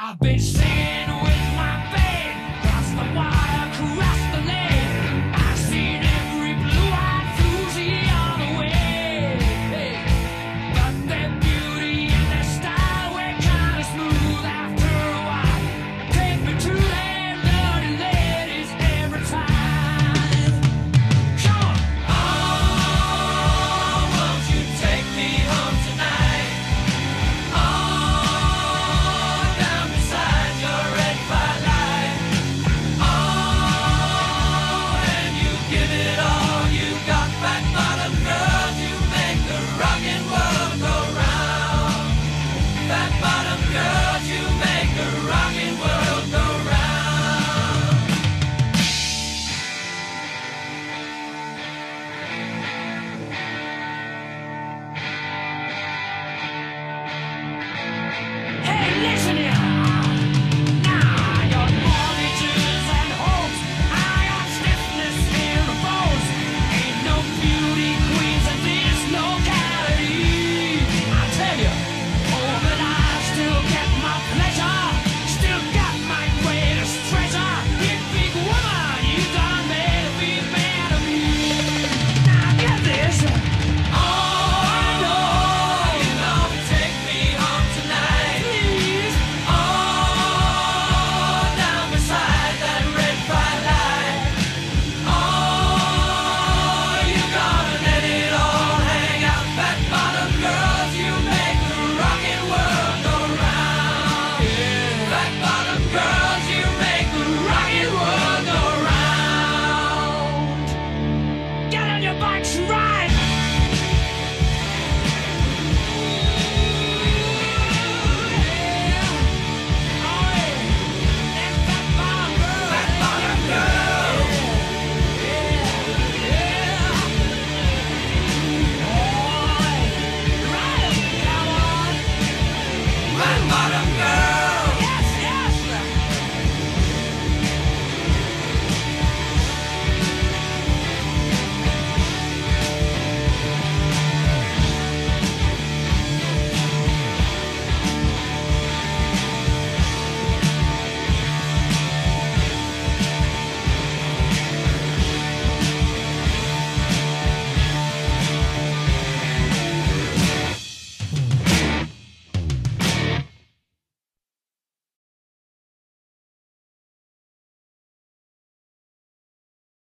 I've been singing with my band, cross the wire, across the land. I've seen every blue-eyed floozy on the way. But their beauty and their style were kind of smooth after a while. Take me to their bloody ladies every time. Come on! Oh, won't you take me home tonight? Down beside your red firelight. And you give it all you got, back bottom girls. You make the rockin' world go round. Back bottom girls, you make the rockin' world go round. Hey, listen